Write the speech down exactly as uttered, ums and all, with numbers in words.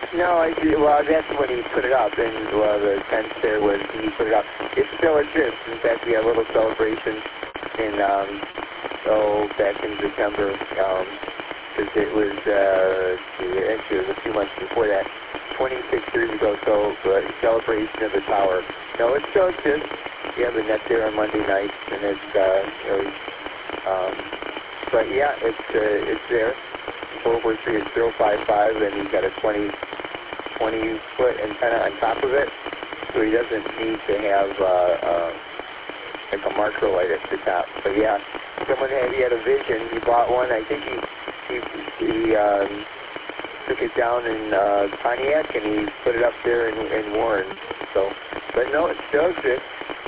No, I see. Well, that's when he put it up, and well, the tenth there was he put it up. It still exists. In fact, we had a little celebration in um, oh back in December, um, because it was uh, actually it was a few months before that, twenty-six years ago. So uh, celebration of the tower. No, it still exists. We have a net there on Monday nights, and it's uh, you know, um, but yeah, it's uh, it's there. four four three is zero five five, and he's got a twenty, twenty foot antenna on top of it, so he doesn't need to have uh, uh, like a marker light at the top. But yeah, someone had he had a vision. He bought one. I think he he, he um, took it down in uh, Pontiac, and he put it up there in, in Warren. So, but no, it still exists.